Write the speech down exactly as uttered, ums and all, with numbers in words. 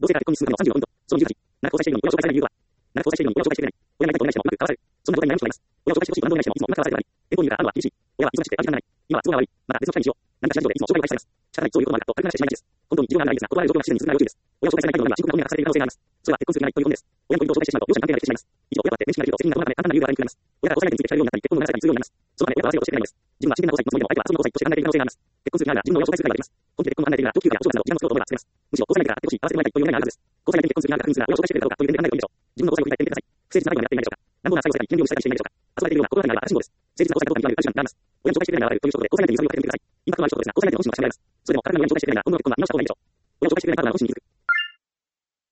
同性から結婚に進むまでのさんじゅうよんポイント。そのにじゅうはち、長く交際しているのに親を紹介されない理由は、長く交際しているのに親を紹介してくれない。親がいないと同い年もうまく交わされる。そんな状態に悩む人がいます。親を紹介してほしいと何度もない人もいつもうまく交わされてない。遠方にいるから会うのは厳しい。親は忙しくて会う時間がない。今は都合が悪い。また別の機会にしよう。何かしらの事情でいつも紹介を返されます。仕方ない、そういうこともあるかと軽く話してしまいがちです。本当に事情があるならいいですが、断られる状況が自然に続くなら要注意です。親を紹介されない人の今深刻な不明が隠されている可能性があります。それは結婚する気がないということです。親の恋人を紹介してしまうと両者に関係ができてしまいます。以上、親と会って面識ができると責任がこの中で簡単な理由が誰にくれます。親が交際相手について聞かれるようになったり、結婚の長さに通用になります。そのため親と合わせようとしてくれないのです。自分は真剣な交際のつもりでも相手は遊びの交際として考えている可能性があります。結婚する気があるなら自分の親を紹介することができます。本気で結婚を考えているなら長期休暇やお正月など気が向くことを思えば進めます。むしろ交際相手から会ってほしい、会わせてもらいたいという願いがあるはずです。交際相手に結婚する気があるなら確認するが親を紹介してくれるかどうかという点で考えてもいいでしょう。自分の交際を振り返ってみてください。不誠実な仲にはなっていないでしょうか。乱暴な最後世界に権利を見せたりしていないでしょうか。遊ばれているような心当たりがあるなら新しいです。誠実な交際とかにはゆったり時間があります。親に紹介してくれないなら悪いということで交際相手に揺さぶりをかけてみてください。インパクトのある一言ですが、交際相手の本心が知られます。それでも体の上に紹介してくれないな、本能的困難なおした方がいいでしょう。親を紹介してくれないカードなら本心に気づく。